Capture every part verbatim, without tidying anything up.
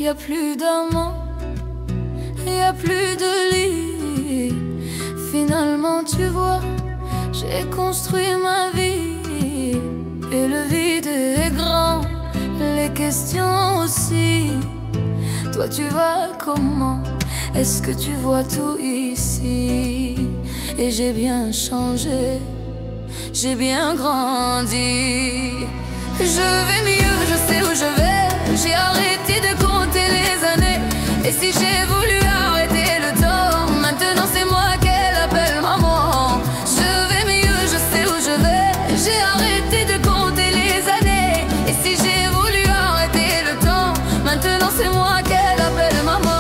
y a plus d'amants, y a plus de lit. Finalement tu vois, j'ai construit ma vie. Et le vide est grand, les questions aussi. Toi tu vas comment? Est-ce que tu vois tout ici? Et j'ai bien changé, j'ai bien grandi. Je vais mieux, je sais où je vais. J'ai arrêté de compter les années. Et si j'ai voulu arrêter le temps, maintenant c'est moi qu'elle appelle maman. Je vais mieux, je sais où je vais. J'ai arrêté de compter les années. Et si j'ai voulu arrêter le temps, maintenant c'est moi qu'elle appelle maman.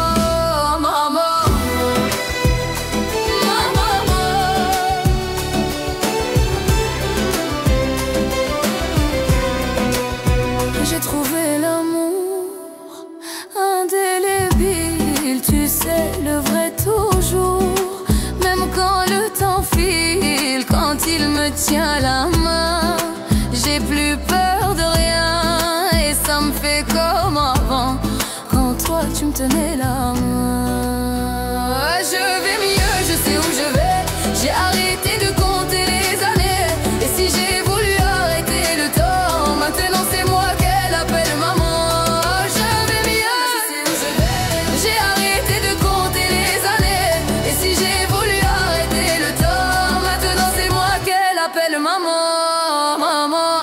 J'ai trouvé l'amour indélébile, tu sais, le vrai toujours. Même quand le temps file, quand il me tient la main, j'ai plus peur de rien et ça me fait comme avant, quand toi tu me tenais la main. Je vais mieux, je sais où je vais. J'ai arrêté de compter les années. Et si j'ai voulu arrêter le temps, maintenant c'est moi qu'elle appelle maman. Je vais mieux, je sais où je vais. J'ai arrêté de compter les années. Et si j'ai voulu arrêter le temps, maintenant c'est moi qu'elle appelle maman. Maman.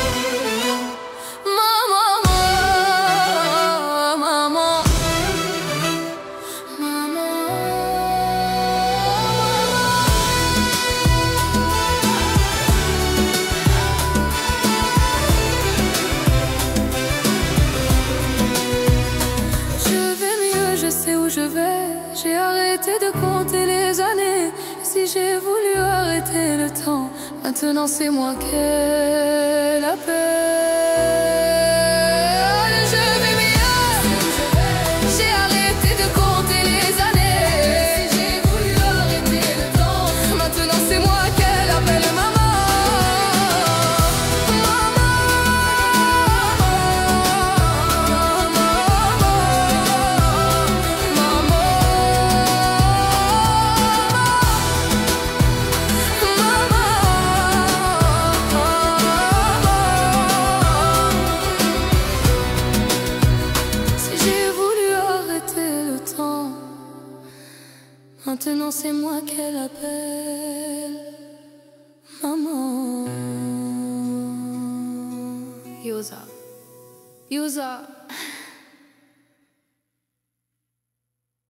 J'ai arrêté de compter les années. Si j'ai voulu arrêter le temps, maintenant c'est moi qu'elle appelle. Je vais mieux, j'ai arrêté de compter les années. Si j'ai voulu arrêter le temps, maintenant c'est moi qu'elle appelle maman. Maintenant c'est moi qu'elle appelle maman. Yoza, Yoza.